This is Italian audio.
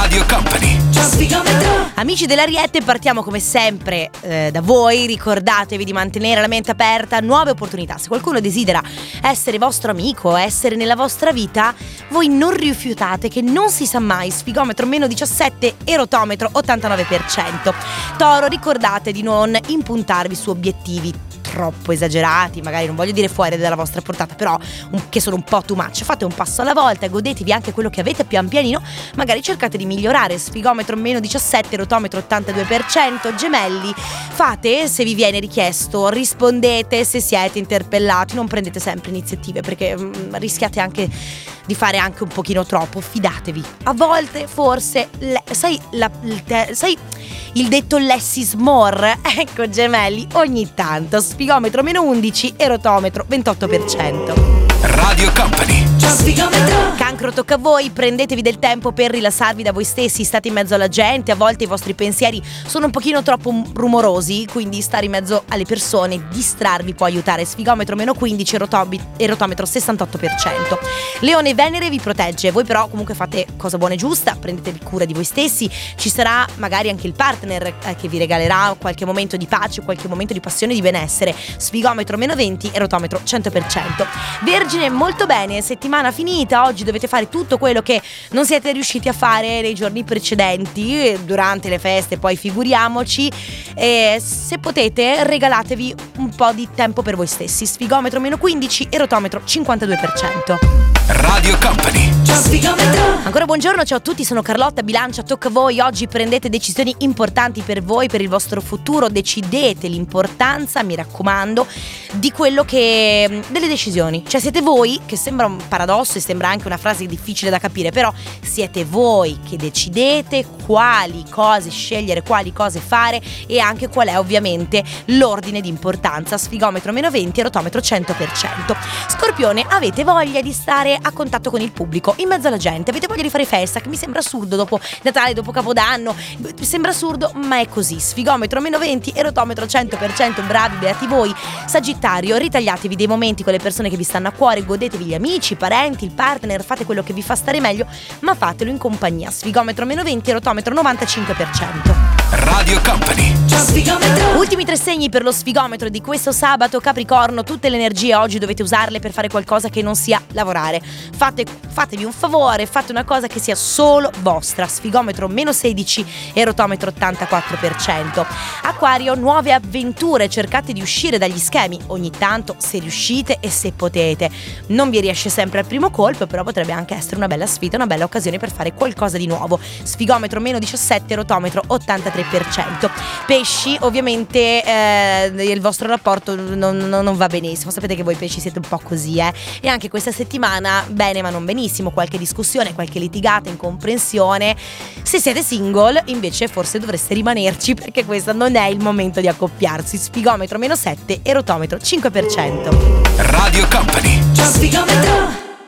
Radio Company. Amici dell'Ariete, partiamo come sempre da voi. Ricordatevi di mantenere la mente aperta a nuove opportunità. Se qualcuno desidera essere vostro amico, essere nella vostra vita, voi non rifiutate, che non si sa mai. Sfigometro meno 17 e rotometro 89%. Toro, ricordate di non impuntarvi su obiettivi troppo esagerati, magari non voglio dire fuori dalla vostra portata, però che sono un po' too much. Fate un passo alla volta e godetevi anche quello che avete pian pianino. Magari cercate di migliorare. Sfigometro meno 17, rotometro 82%. Gemelli, fate se vi viene richiesto, rispondete se siete interpellati, non prendete sempre iniziative perché rischiate anche di fare anche un pochino troppo. Fidatevi, a volte forse sai il detto less is more? Ecco, Gemelli, ogni tanto. Sfigometro meno 11 e rotometro 28%. Radio Company. Cancro, tocca a voi. Prendetevi del tempo per rilassarvi da voi stessi. State in mezzo alla gente, a volte i vostri pensieri sono un pochino troppo rumorosi, quindi stare in mezzo alle persone, distrarvi può aiutare. Sfigometro meno 15 e rotometro 68%. Leone, Venere vi protegge, voi però comunque fate cosa buona e giusta, prendetevi cura di voi stessi. Ci sarà magari anche il partner che vi regalerà qualche momento di pace, qualche momento di passione e di benessere. Sfigometro meno 20 e rotometro 100%. Vergine, molto bene, settimana finita. Oggi dovete fare tutto quello che non siete riusciti a fare nei giorni precedenti, durante le feste, poi figuriamoci. Se potete, regalatevi un po' di tempo per voi stessi. Sfigometro meno 15 e rotometro 52%. Radio Company. Ancora buongiorno, ciao a tutti, sono Carlotta Bilancia, tocca a voi. Oggi prendete decisioni importanti per voi, per il vostro futuro. Decidete l'importanza, mi raccomando, di quello che delle decisioni. Cioè siete voi, che sembra un paradosso e sembra anche una frase difficile da capire, però siete voi che decidete quali cose scegliere, quali cose fare e anche qual è ovviamente l'ordine di importanza. Sfigometro meno 20 e rotometro 100%. Scorpione, avete voglia di stare a contatto con il pubblico, in mezzo alla gente, avete voglia di fare festa, che mi sembra assurdo dopo Natale, dopo Capodanno, mi sembra assurdo, ma è così. Sfigometro meno 20 e rotometro 100%. Bravi, beati voi. Sagittario, ritagliatevi dei momenti con le persone che vi stanno a cuore, godetevi gli amici, i parenti, il partner, fate quello che vi fa stare meglio, ma fatelo in compagnia. Sfigometro meno 20 e rotometro 95%. Radio Company. Ultimi 3 segni per lo sfigometro di questo sabato. Capricorno, tutte le energie oggi dovete usarle per fare qualcosa che non sia lavorare. Fatevi un favore, fate una cosa che sia solo vostra. Sfigometro meno 16 e rotometro 84%. Acquario, nuove avventure, cercate di uscire dagli schemi ogni tanto, se riuscite e se potete. Non vi riesce sempre al primo colpo, però potrebbe anche essere una bella sfida, una bella occasione per fare qualcosa di nuovo. Sfigometro meno 17, rotometro 83%. Pesci, ovviamente il vostro rapporto non va benissimo. Sapete che voi pesci siete un po' così, e anche questa settimana bene ma non benissimo. Qualche discussione, qualche litigata, incomprensione. Se siete single invece forse dovreste rimanerci, perché questo non è il momento di accoppiarsi. Sfigometro meno 7 e rotometro 5%. Radio Company.